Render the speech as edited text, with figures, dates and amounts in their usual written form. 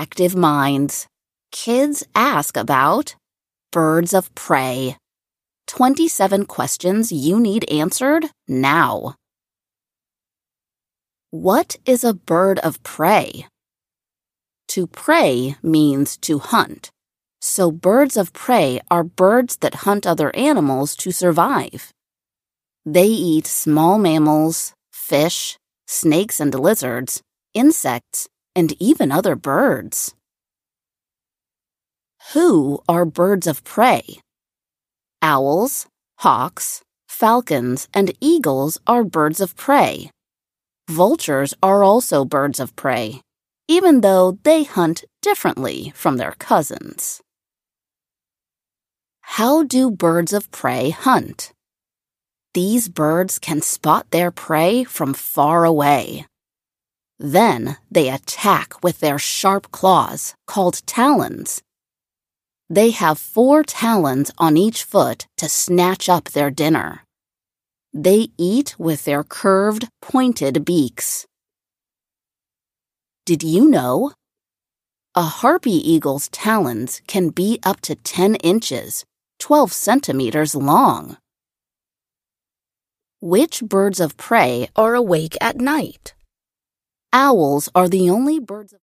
Active Minds. Kids ask about birds of prey. 27 questions you need answered now. What is a bird of prey? To prey means to hunt. So birds of prey are birds that hunt other animals to survive. They eat small mammals, fish, snakes and lizards, insects, and even other birds. Who are birds of prey? Owls, hawks, falcons, and eagles are birds of prey. Vultures are also birds of prey, even though they hunt differently from their cousins. How do birds of prey hunt? These birds can spot their prey from far away. Then they attack with their sharp claws, called talons. They have 4 talons on each foot to snatch up their dinner. They eat with their curved, pointed beaks. Did you know? A harpy eagle's talons can be up to 10 inches, 12 centimeters long. Which birds of prey are awake at night? Owls are the only birds of